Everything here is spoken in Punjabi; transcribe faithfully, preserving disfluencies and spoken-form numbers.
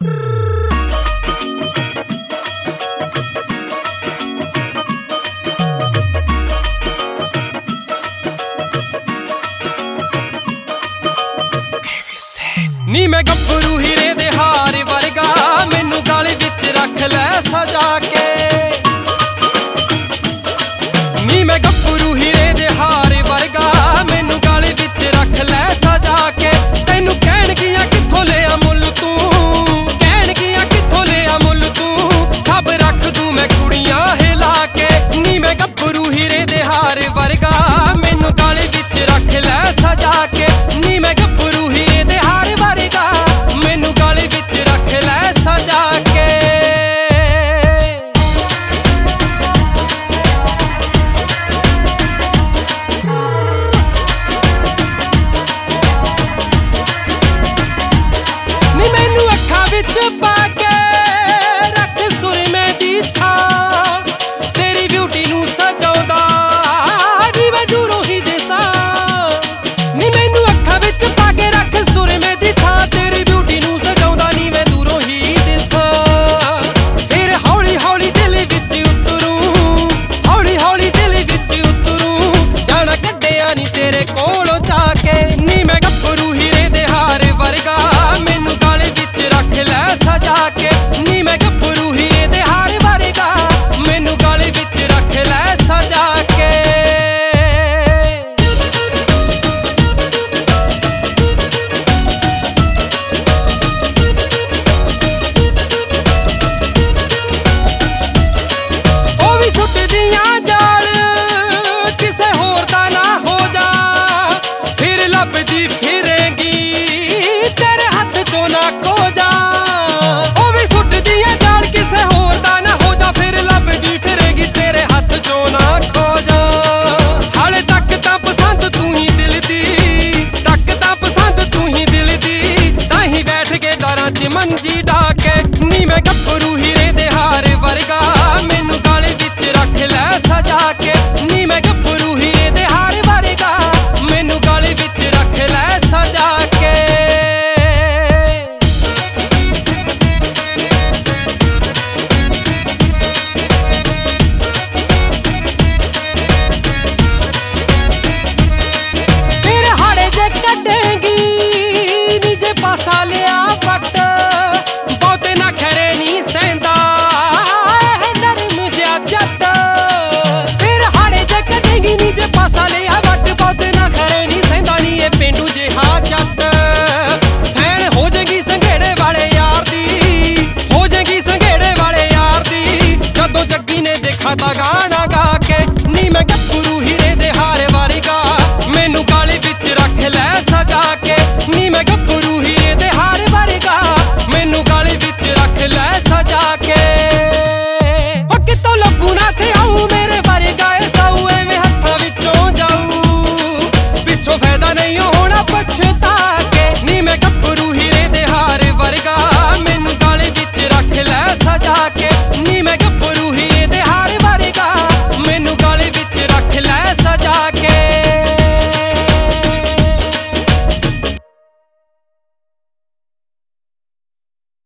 ਨੀ ਮੈਂ ਗੱਭਰੂ ਹੀਰੇ ਦੇ ਹਾਰ ਵਰਗਾ, ਮੈਨੂੰ ਗਲ ਵਿੱਚ ਰੱਖ ਲੈ ਸਜਾ ਕੇ। ਨੀ ਮੈਂ ਗੱਭਰੂ ਹੀਰੇ ਦੇ ਹਾਰ ਵਰਗਾ, ਮੈਨੂੰ ਗਲ ਵਿੱਚ ਰੱਖ ਲੈ ਸਜਾ ਕੇ। ਤੈਨੂੰ ਕਹਿਣਗੀਆਂ ਕਿੱਥੋਂ ਲਿਆ ਮੁੱਲ ਤੂੰ, ਕਹਿਣਗੀਆਂ ਕਿੱਥੋਂ ਲਿਆ ਮੁੱਲ ਤੂੰ, ਸਭ ਰੱਖ ਦੂੰ ਮੈਂ ਕੁੜੀਆਂ ਹਿਲਾ ਕੇ। ਨੀ ਮੈਂ ਗੱਭਰੂ ਹੀਰੇ ਦੇ ਹਾਰ ਵਰਗਾ, ਮੈਨੂੰ ਗਲ ਵਿੱਚ ਰੱਖ ਲੈ ਸਜਾ ਕੇ। ਨੀ ਮੈਂ ਗੱਭਰੂ ਹੀਰੇ ਦੇ ਹਾਰ ਵਰਗਾ, ਮੈਨੂੰ ਗਲ ਵਿੱਚ ਰੱਖ ਲੈ ਸਜਾ ਕੇ। ਨੀ ਮੈਨੂੰ ਅੱਖਾਂ ਵਿੱਚ ਪਾ ਕੇ ਰੱਖ ਸੁਰਮੇ ਦੀ ਥਾਂ, ਤੇਰੀ ਬਿਊਟੀ ਨੂੰ ਸਜਾਉਂਦਾ ਨੀ ਮੈਂ ਦੂਰੋਂ ਹੀ ਦਿਸਾਂ। ਨੀ ਮੈਨੂੰ ਅੱਖਾਂ ਵਿੱਚ ਪਾ ਕੇ ਰੱਖ ਸੁਰਮੇ ਦੀ ਥਾਂ, ਤੇਰੀ ਬਿਊਟੀ ਨੂੰ ਸਜਾਉਂਦਾ ਨੀ ਮੈਂ ਦੂਰੋਂ ਹੀ ਦਿਸਾਂ। ਫਿਰ ਹੌਲੀ ਹੌਲੀ ਦਿਲ ਵਿੱਚ ਉਤਰੂ, ਹੌਲੀ ਹੌਲੀ ਦਿਲ ਵਿੱਚ ਉਤਰੂ, ਜਾਣਾ ਕੱਢਿਆ ਨੀ ਤੇਰੇ ਕੋਲੋਂ ਜਾ ਕੇ। ਨੀ ਮੈਂ ਗੱਭਰੂ ਹੀਰੇ ਦੇ ਹਾਰ ਵਰਗਾ, ਮੈਨੂੰ ਗਲ ਵਿੱਚ ਰੱਖ ਲੈ ਸਜਾ ਕੇ। ਨੀ ਮੈਂ ਗੱਭਰੂ ਹੀਰੇ ਦੇ ਹਾਰ ਵਰਗਾ, ਮੈਨੂੰ ਗਲ ਵਿੱਚ ਰੱਖ ਲੈ ਸਜਾ ਕੇ। ਉਹ ਵੀ ਸੁੱਟਦੀਆਂ ਜਾਲ, ਕਿਸੇ ਹੋਰ ਦਾ ਨਾ ਹੋ ਜਾ, ਫਿਰ ਲੱਭਦੀ ਫਿਰੇਂਗੀ ਤੇਰੇ ਹੱਥ ਚੋਂ ਨਾ ਖੋ ਜਾ। ਉਹ ਵੀ ਸੁੱਟਦੀਆਂ ਜਾਲ, ਕਿਸੇ ਹੋਰ ਦਾ ਨਾ ਹੋ ਜਾ, ਫਿਰ ਲੱਭਦੀ ਫਿਰੇਂਗੀ ਤੇਰੇ ਹੱਥ ਚੋਂ ਨਾ ਖੋ ਜਾ। ਹਾਲੇ ਤੱਕ ਤਾਂ ਪਸੰਦ ਤੂੰ ਹੀ ਦਿਲ ਦੀ, ਤੱਕ ਤਾਂ ਪਸੰਦ ਤੂੰ ਹੀ ਦਿਲ ਦੀ, ਤਾਂ ਹੀ ਬੈਠ ਕੇ ਡਰਾਂ 'ਚ ਮੰਜੀ ਢਾ ਕੇ। ਨੀ ਮੈਂ ਗੱਭਰੂ